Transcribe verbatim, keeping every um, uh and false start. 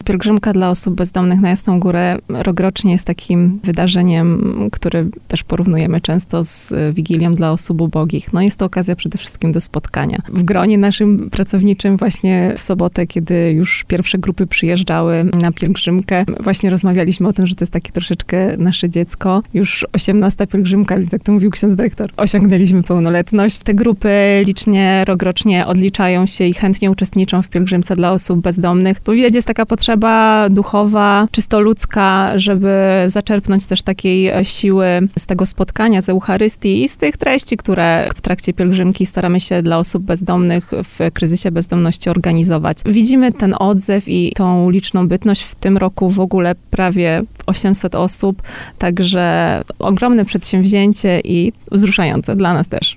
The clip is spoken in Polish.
Pielgrzymka dla osób bezdomnych na Jasną Górę rokrocznie jest takim wydarzeniem, które też porównujemy często z Wigilią dla osób ubogich. No jest to okazja przede wszystkim do spotkania. W gronie naszym pracowniczym właśnie w sobotę, kiedy już pierwsze grupy przyjeżdżały na pielgrzymkę, właśnie rozmawialiśmy o tym, że to jest takie troszeczkę nasze dziecko. Już osiemnasta pielgrzymka, więc jak to mówił ksiądz dyrektor, osiągnęliśmy pełnoletność. Te grupy licznie, rokrocznie odliczają się i chętnie uczestniczą w pielgrzymce dla osób bezdomnych. Bo widać, jest taka potrzeba duchowa, czysto ludzka, żeby zaczerpnąć też takiej siły z tego spotkania, z Eucharystii i z tych treści, które w trakcie pielgrzymki staramy się dla osób bezdomnych w kryzysie bezdomności organizować. Widzimy ten odzew i tą liczną bytność. W tym roku w ogóle prawie osiemset osób, także ogromne przedsięwzięcie i wzruszające dla nas też.